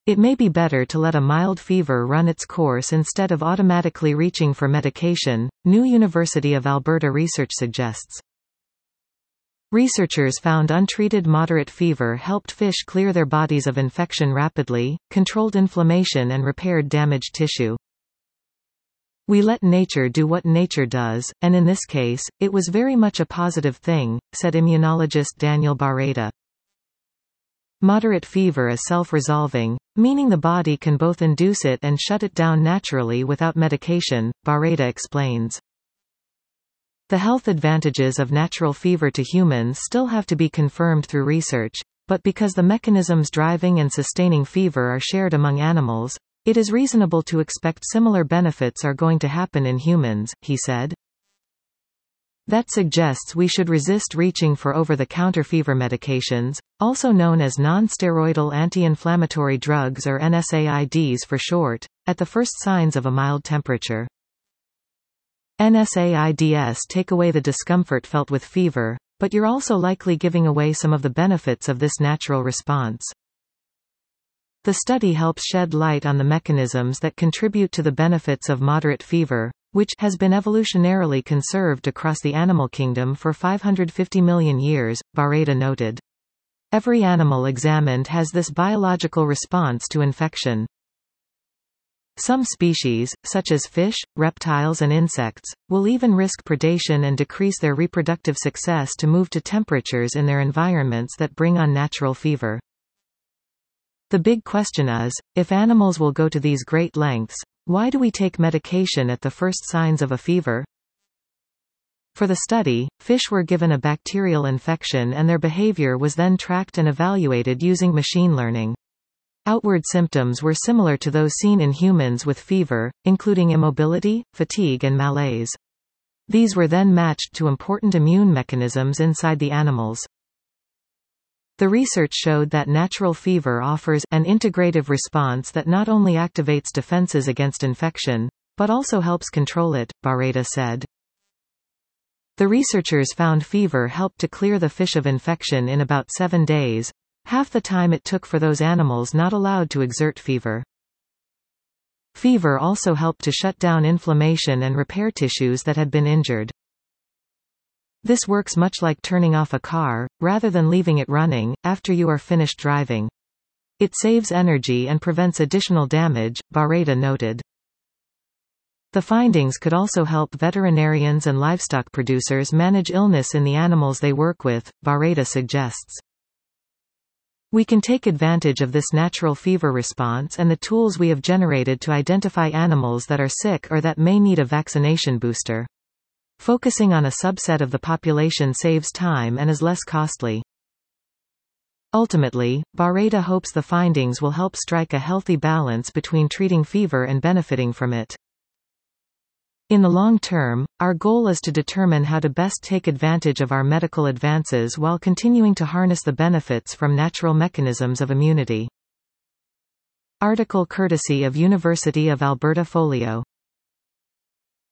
It may be better to let a mild fever run its course instead of automatically reaching for medication, new University of Alberta research suggests. Researchers found untreated moderate fever helped fish clear their bodies of infection rapidly, controlled inflammation and repaired damaged tissue. We let nature do what nature does, and in this case, it was very much a positive thing, said immunologist Daniel Barreda. Moderate fever is self-resolving, meaning the body can both induce it and shut it down naturally without medication, Barreda explains. The health advantages of natural fever to humans still have to be confirmed through research, but because the mechanisms driving and sustaining fever are shared among animals, it is reasonable to expect similar benefits are going to happen in humans, he said. That suggests we should resist reaching for over-the-counter fever medications, also known as non-steroidal anti-inflammatory drugs or NSAIDs for short, at the first signs of a mild temperature. NSAIDs take away the discomfort felt with fever, but you're also likely giving away some of the benefits of this natural response. The study helps shed light on the mechanisms that contribute to the benefits of moderate fever, which has been evolutionarily conserved across the animal kingdom for 550 million years, Barreda noted. Every animal examined has this biological response to infection. Some species, such as fish, reptiles and insects, will even risk predation and decrease their reproductive success to move to temperatures in their environments that bring on natural fever. The big question is, if animals will go to these great lengths, why do we take medication at the first signs of a fever? For the study, fish were given a bacterial infection and their behavior was then tracked and evaluated using machine learning. Outward symptoms were similar to those seen in humans with fever, including immobility, fatigue and malaise. These were then matched to important immune mechanisms inside the animals. The research showed that natural fever offers an integrative response that not only activates defenses against infection, but also helps control it, Barreda said. The researchers found fever helped to clear the fish of infection in about 7 days, half the time it took for those animals not allowed to exert fever. Fever also helped to shut down inflammation and repair tissues that had been injured. This works much like turning off a car, rather than leaving it running, after you are finished driving. It saves energy and prevents additional damage, Barreda noted. The findings could also help veterinarians and livestock producers manage illness in the animals they work with, Barreda suggests. We can take advantage of this natural fever response and the tools we have generated to identify animals that are sick or that may need a vaccination booster. Focusing on a subset of the population saves time and is less costly. Ultimately, Barreda hopes the findings will help strike a healthy balance between treating fever and benefiting from it. In the long term, our goal is to determine how to best take advantage of our medical advances while continuing to harness the benefits from natural mechanisms of immunity. Article courtesy of University of Alberta Folio.